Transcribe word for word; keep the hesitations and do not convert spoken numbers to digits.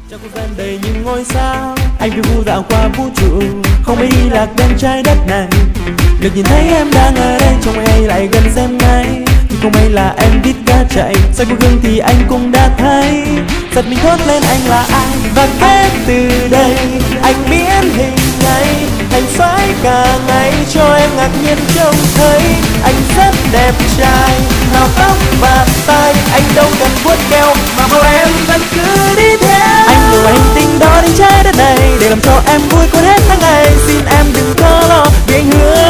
Trong không gian đầy những ngôi sao, anh phiêu vu dạo qua vũ trụ, không mấy đi lạc bên trái đất này. Được nhìn thấy em đang ở đây, trông hay lại gần xem ngay. Nhưng không may là em biết ca chạy, soi qua gương thì anh cũng đã thấy. Giật mình thốt lên anh là ai, và kết từ đây anh biến hình ngay thành soái cả ngày, cho em ngạc nhiên trông thấy anh rất đẹp trai. Màu tóc và tai anh đâu cần vuốt keo, mà màu em vẫn cứ đi theo. Anh từ hành tinh đó đến trái đất này để làm cho em vui quên hết tháng ngày. Xin em đừng có lo vì anh hứa